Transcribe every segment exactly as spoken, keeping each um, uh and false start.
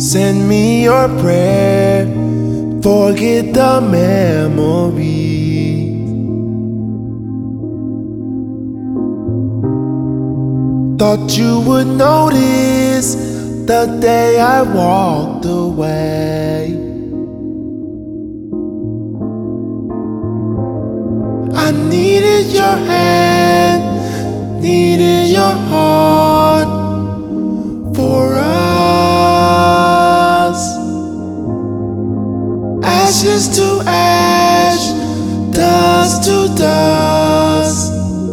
Send me your prayer, forget the memory. Thought you would notice the day I walked away. I needed your hand, needed your heart for us. Ashes to ash, dust to dust.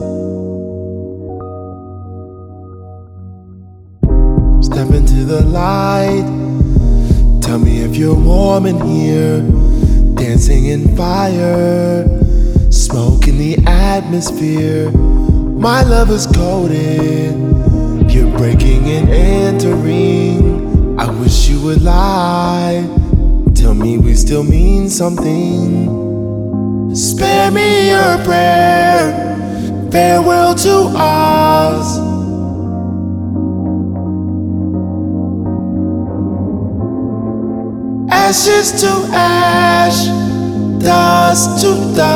Step into the light, tell me if you're warm in here. Dancing in fire, smoke in the atmosphere. My love is coated, you're breaking and entering. I wish you would lie, tell me we still mean something. Spare me your prayer, farewell to us. Ashes to ash, dust to dust.